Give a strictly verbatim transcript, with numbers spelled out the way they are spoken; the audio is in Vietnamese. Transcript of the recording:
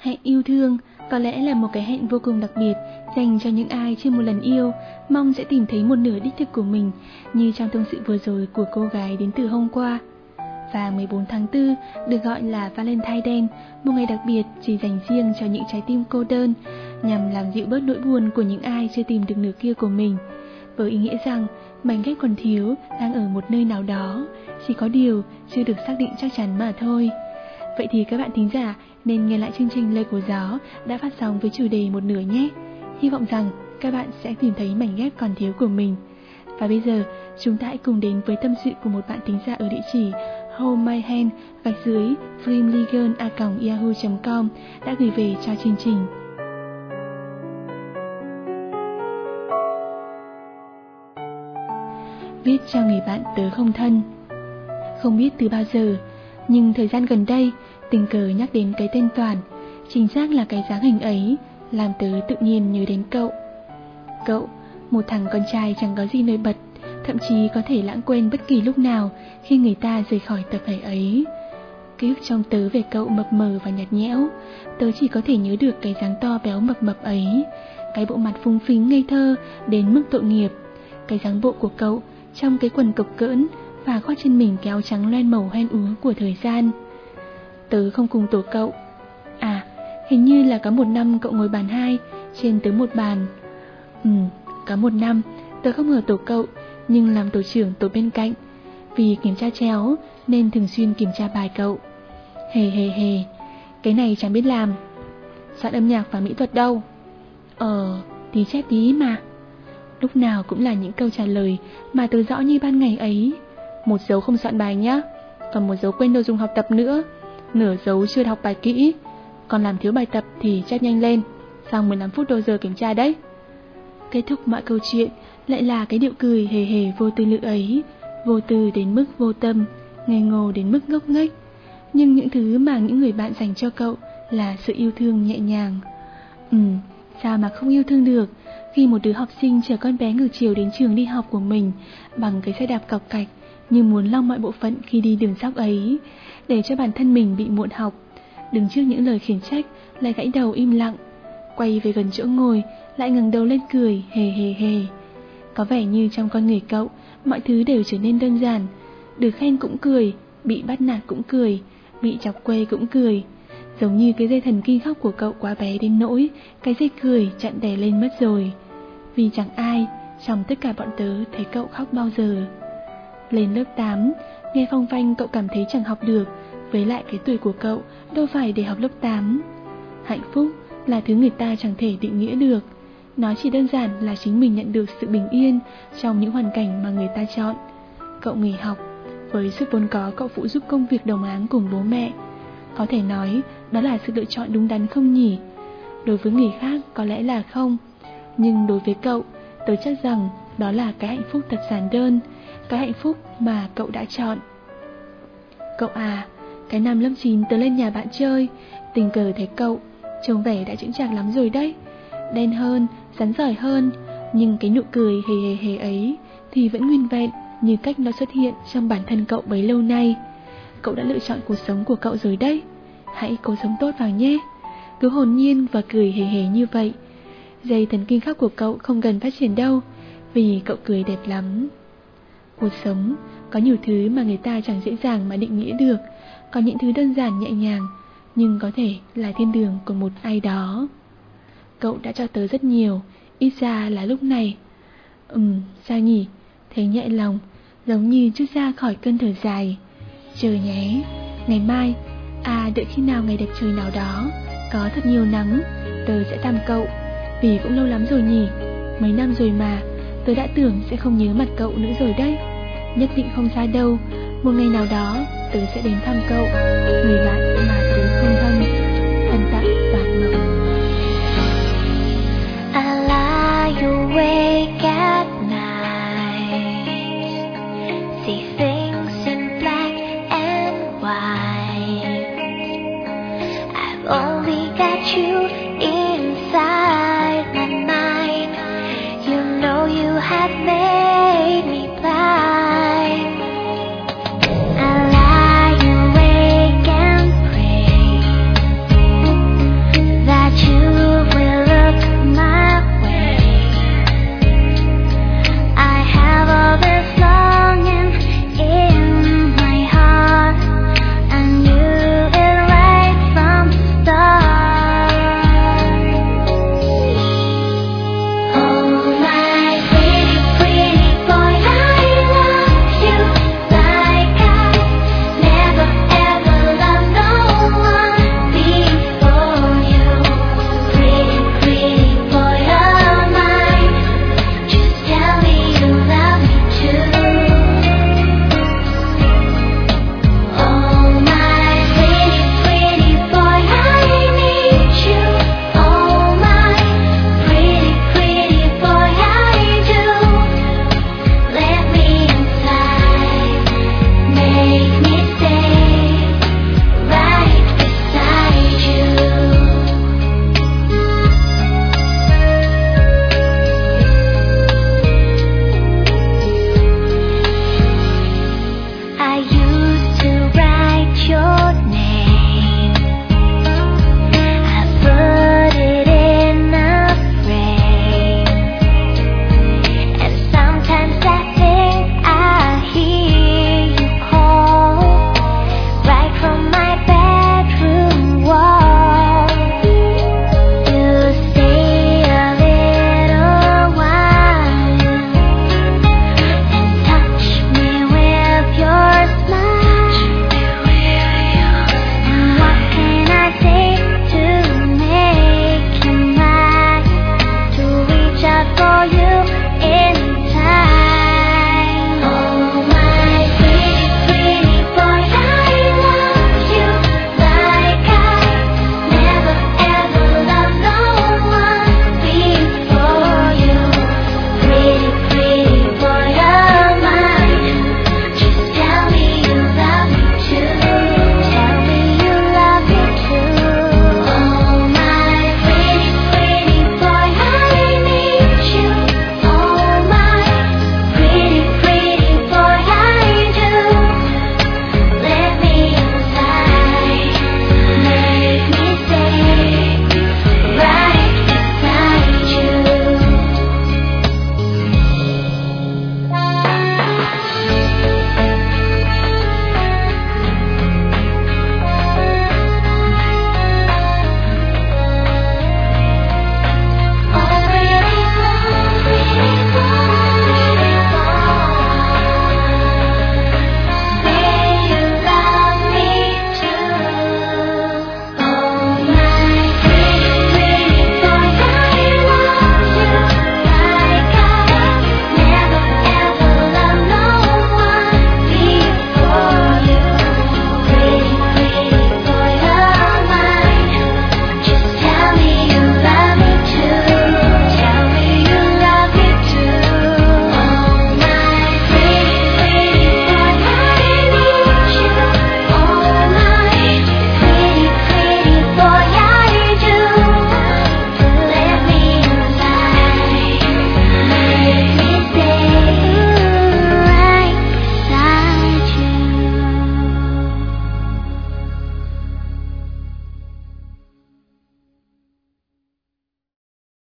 Hẹn yêu thương có lẽ là một cái hẹn vô cùng đặc biệt dành cho những ai chưa một lần yêu, mong sẽ tìm thấy một nửa đích thực của mình, như trong tâm sự vừa rồi của cô gái đến từ hôm qua. Và mười bốn tháng tư được gọi là Valentine Day, một ngày đặc biệt chỉ dành riêng cho những trái tim cô đơn, nhằm làm dịu bớt nỗi buồn của những ai chưa tìm được nửa kia của mình, với ý nghĩa rằng mảnh ghép còn thiếu đang ở một nơi nào đó, chỉ có điều chưa được xác định chắc chắn mà thôi. Vậy thì các bạn thính giả nên nghe lại chương trình Lời của Gió đã phát sóng với chủ đề một nửa nhé. Hy vọng rằng các bạn sẽ tìm thấy mảnh ghép còn thiếu của mình. Và bây giờ chúng ta hãy cùng đến với tâm sự của một bạn thính giả ở địa chỉ hold my hand gạch dưới dreamlegal a còng yahoo chấm com đã gửi về cho chương trình. Viết cho người bạn tớ không thân. Không biết từ bao giờ, nhưng thời gian gần đây tình cờ nhắc đến cái tên Toàn, chính xác là cái dáng hình ấy, làm tớ tự nhiên nhớ đến cậu. Cậu, một thằng con trai chẳng có gì nổi bật, thậm chí có thể lãng quên bất kỳ lúc nào khi người ta rời khỏi tập thể ấy. Ký ức trong tớ về cậu mập mờ và nhạt nhẽo, tớ chỉ có thể nhớ được cái dáng to béo mập mập ấy, cái bộ mặt phúng phính ngây thơ đến mức tội nghiệp, cái dáng bộ của cậu trong cái quần cộc cỡn và khoác trên mình cái áo trắng loen màu hoen úa của thời gian. Tớ không cùng tổ cậu. À, hình như là có một năm cậu ngồi bàn hai, trên tớ một bàn. Ừ, có một năm tớ không ở tổ cậu, nhưng làm tổ trưởng tổ bên cạnh. Vì kiểm tra chéo nên thường xuyên kiểm tra bài cậu. Hề hề hề, cái này chẳng biết làm. Soạn âm nhạc và mỹ thuật đâu? Ờ, tí chép tí mà. Lúc nào cũng là những câu trả lời mà tớ rõ như ban ngày ấy. Một dấu không soạn bài nhá, còn một dấu quên đồ dùng học tập nữa, nửa dấu chưa học bài kỹ, còn làm thiếu bài tập thì chép nhanh lên, xong mười lăm phút đầu giờ kiểm tra đấy. Kết thúc mọi câu chuyện lại là cái điệu cười hề hề vô tư lự ấy, vô tư đến mức vô tâm, ngây ngô đến mức ngốc nghếch. Nhưng những thứ mà những người bạn dành cho cậu là sự yêu thương nhẹ nhàng. Ừ, sao mà không yêu thương được khi một đứa học sinh chở con bé ngược chiều đến trường đi học của mình bằng cái xe đạp cọc cạch, như muốn lau mọi bộ phận khi đi đường dốc ấy, để cho bản thân mình bị muộn học. Đứng trước những lời khiển trách lại gãy đầu im lặng, quay về gần chỗ ngồi lại ngẩng đầu lên cười hề hề hề. Có vẻ như trong con người cậu mọi thứ đều trở nên đơn giản, được khen cũng cười, bị bắt nạt cũng cười, bị chọc quê cũng cười. Giống như cái dây thần kinh khóc của cậu quá bé đến nỗi cái dây cười chặn đè lên mất rồi. Vì chẳng ai trong tất cả bọn tớ thấy cậu khóc bao giờ. Lên lớp tám, nghe phong phanh cậu cảm thấy chẳng học được, với lại cái tuổi của cậu đâu phải để học lớp tám. Hạnh phúc là thứ người ta chẳng thể định nghĩa được. Nó chỉ đơn giản là chính mình nhận được sự bình yên trong những hoàn cảnh mà người ta chọn. Cậu nghỉ học, với sức vốn có cậu phụ giúp công việc đồng áng cùng bố mẹ. Có thể nói đó là sự lựa chọn đúng đắn không nhỉ? Đối với người khác có lẽ là không, nhưng đối với cậu, tớ chắc rằng đó là cái hạnh phúc thật giản đơn, cái hạnh phúc mà cậu đã chọn. Cậu à, cái năm lớp chín tớ lên nhà bạn chơi, tình cờ thấy cậu, trông vẻ đã chững chạc lắm rồi đấy. Đen hơn, rắn giỏi hơn, nhưng cái nụ cười hề hề hề ấy thì vẫn nguyên vẹn như cách nó xuất hiện trong bản thân cậu bấy lâu nay. Cậu đã lựa chọn cuộc sống của cậu rồi đấy. Hãy cố sống tốt vào nhé. Cứ hồn nhiên và cười hề hề như vậy. Dây thần kinh khác của cậu không cần phát triển đâu, vì cậu cười đẹp lắm. Cuộc sống có nhiều thứ mà người ta chẳng dễ dàng mà định nghĩa được. Có những thứ đơn giản nhẹ nhàng, nhưng có thể là thiên đường của một ai đó. Cậu đã cho tớ rất nhiều, ít ra là lúc này. Ừm, sao nhỉ? Thấy nhẹ lòng, giống như chút ra khỏi cơn thở dài. Chờ nhé, ngày mai, à đợi khi nào ngày đẹp trời nào đó, có thật nhiều nắng, tớ sẽ thăm cậu. Vì cũng lâu lắm rồi nhỉ, mấy năm rồi mà, tớ đã tưởng sẽ không nhớ mặt cậu nữa rồi đấy. Nhất định không xa đâu, một ngày nào đó tớ sẽ đến thăm cậu, người bạn mà tớ không thân. Thân tặng Toàn Mộng. I lie awake at night, see things in black and white. I've only got you